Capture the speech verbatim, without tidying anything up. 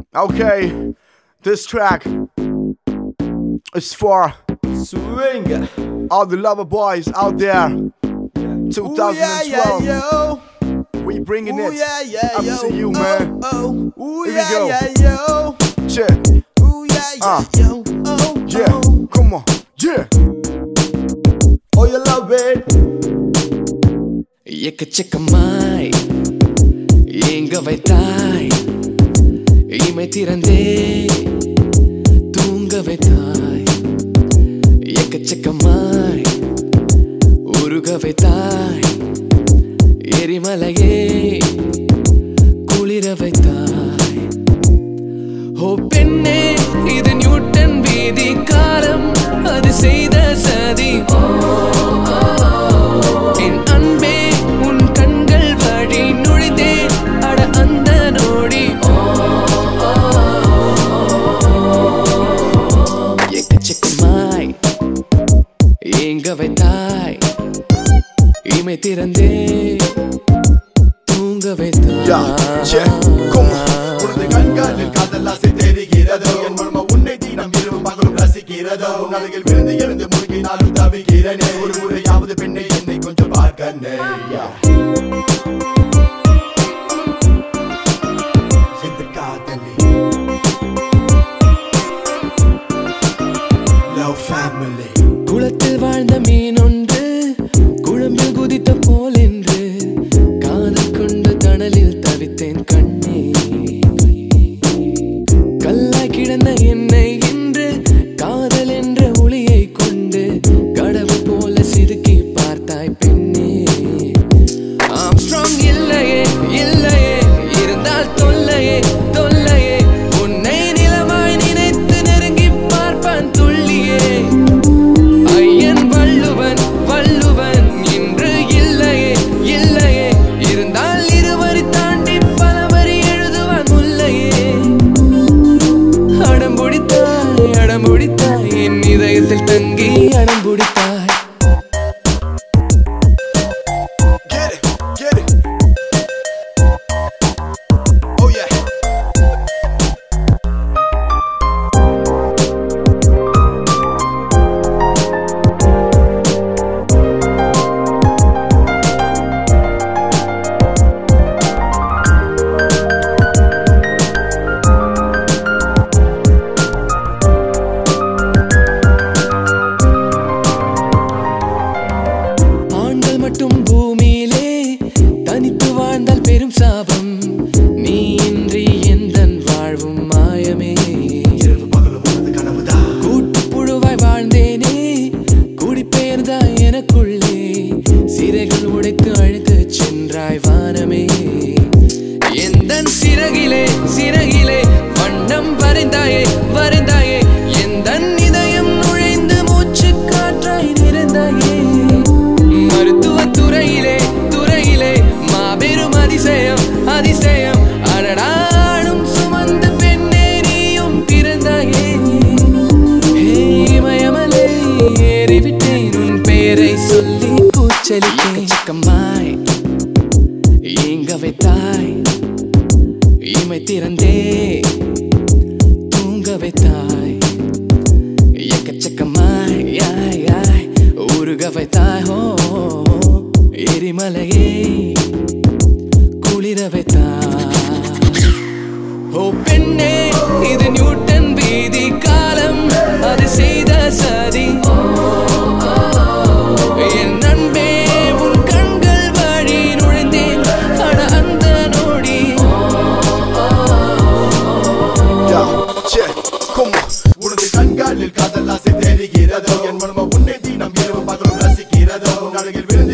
Okay, this track is for Swing. all the lover boys out there. twenty twelve, yeah, yeah, yo. we bringing Ooh, it yeah, yeah, up yo. to you, man. Oh, oh. Ooh, Here we yeah, go. yeah, yo. Check. Ooh, yeah, yeah, Uh. yo. Oh, Yeah, oh. come on, yeah. Oh, you love it. எக்கச்சக்கமாய் ஏங்க வைத்தாய், இமை திறந்தே தூங்க வைத்தாய். எக்கச்சக்கமாய் உருக வைத்தாய், எரிமலையே குளிர வைத்தாய். ஓ பெண்ணே, இது நியூட்டன் வீதி காலம், அது செய்த சதி. என் அன்பே, உன் கண்கள் வழி நுழைந்தேன், அட அந்த நோடி. எக்கச்சக்கமாய் ஏங்க வைத்தாய், இமை திறந்தே தூங்க வைத்தாய். Yeah, yeah, come on. உனது கண்களில் காதல் ஆசை தெரிகிறதோ, என் மர்ம உன்னை தீனம் இரவு பகலும் ரசிக்கிறதோ. உன் அழகில் விழுந்து எழுந்து முழுகி நாளும் தவிக்கிறனே. ஒரு முறையாவது பெண்ணை என்னை கொஞ்சம் பார்க்கனே. இந்த காதலி Love family. குளத்தில் வாழ்ந்த மீன் ஒன்று குழம்பில் குதித்த போல் என்று காதல் கொண்டு தணலில் தவித்தேன் கண்ணே. கல்லாய் கிடந்த என்னை இன்று காதல் என்ற ஒளியை கொண்டு கடவுள் போல சிறுக்கி பார்த்தாய் பெண்ணே. ஆம்ஸ்ட்ராங் இல்லையே இல்லையே, இருந்தால் தொல்லையே தொல்லையே, உன்னை நிலமாய் நினைத்து நெருங்கி பார்ப்பான் துள்ளியே. ஐயன் வள்ளுவன் வள்ளுவன் இன்று இல்லையே இல்லையே, இருந்தால் இருவரி தாண்டி பலவரி எழுதுவான் முல்லையே. அடம்புடித்தாய் அடம்புடித்தாய், என் இதயத்தில் தங்கி அடம்புடித்தாய். Get it, get it. Oh yeah. ஆண்கள் மட்டும் பூமியிலே தனித்து வாழ்ந்தால் பெரும் சாபம். நீ இன்றி எந்தன் வாழ்வும் மாயமே. இரவு பகலும் உனது கனவுதான். கூட்டுப்புழுவாய் வாழ்ந்தேனே, குடிபெயர்ந்தாய் எனக்குள்ளே. சிறைகள் உடைத்து அழைத்து சென்றாய் வானமே. எந்தன் சிறகிலே சிறகிலே வண்ணம் வரைந்தாயே வரைந்தாயே, எந்தன் இதயம் நுழைந்து மூச்சு காற்றாய் நிறைந்தாயே. மருத்துவ துறையிலே துறையிலே மாபெரும் அதிசயம் அதிசயம், அடடாடும் சுமந்த பெண்ணே நீயும் பிறந்தாயே. மயமலை ஏறிவிட்டேன், உன் பேரை சொல்லி கூச்சலிட்டேன். எக்கச்சக்கமாய் ஏங்க வைத்தாய், இமை திறந்தே தூங்க வைத்தாய். எக்கச்சக்கமாய் யாய் யாய் உருக வைத்தாய். ஹோ எரிமலையே குளிர வைத்தாய். ஓ பெண்ணே, இது நியூட்டன் வீதி காலம், அது செய்த சதி. என் அன்பே, உன் கண்கள் வழி நுழைந்தேன், அட அந்த நோடி. Yeah, check, come on. உனது கண்களில் காதல் ஆசை தெரிகிறதோ, என் மர்ம உன்னை தீனம் இரவு பகலும் ரசிக்கிறதோ. உன் அழகில் விழுந்து